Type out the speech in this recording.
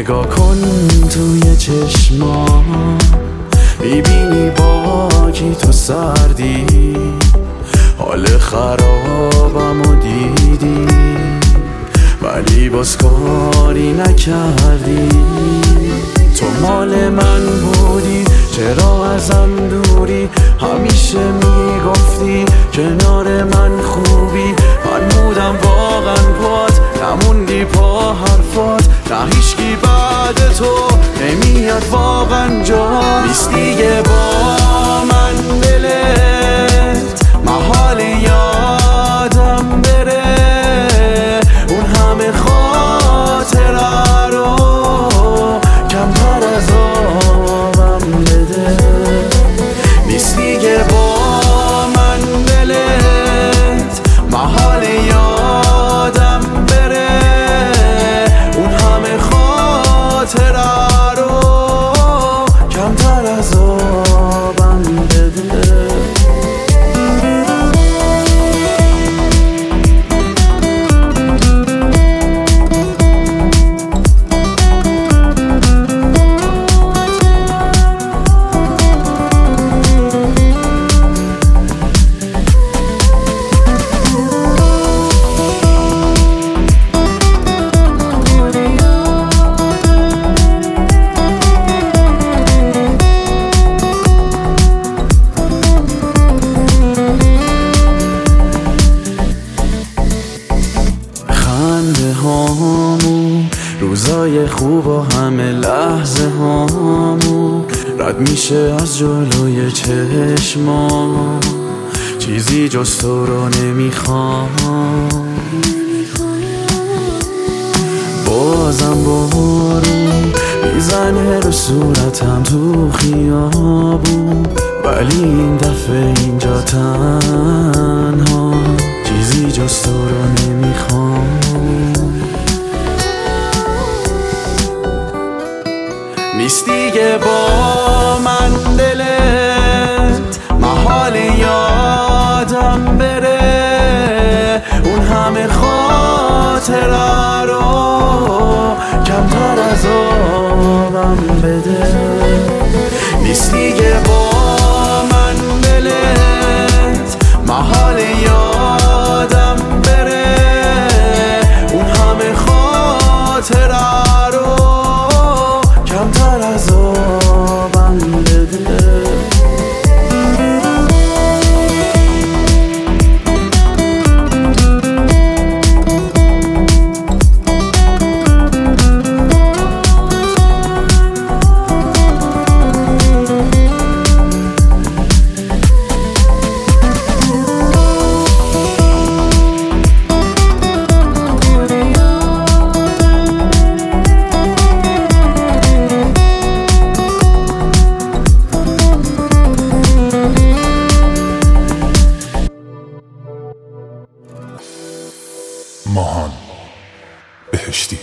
نگاه کن توی چشمام، میبینی با کی تو سردی، حال خرابم و دیدی ولی باز کاری نکردی. تو مال من بودی، چرا ازم دوری؟ همیشه میگفتی کنار من خوبی. من بودم واقعا پات، نموندی پا حرفات. نه هیچکی بعد تو نمیاد واقعا جا نیست دیگه با من دلت. محال یادم بره اون همه خاطره رو، کمتر از آبم بده. نیست دیگه با من دلت، محال یادم بره اون همه خاطره رو، کمتر از آبم بده. روزای خوب و همه لحظه هامون رد میشه از جلوی چشمام، چیزی جز تو رو نمیخوام. بازم بارون میزنه رو صورتم تو خیابون، ولی این دفعه اینجا تنها، چیزی جز تو رو نمیخوام. نیست دیگه با من دلت، محال یادم بره اون همه خاطره رو، کمتر از آبم بده. نیست دیگه با من دلت، محال یادم بره اون همه خاطره رو، کمتر از آبم بده. ماهان بهشتی.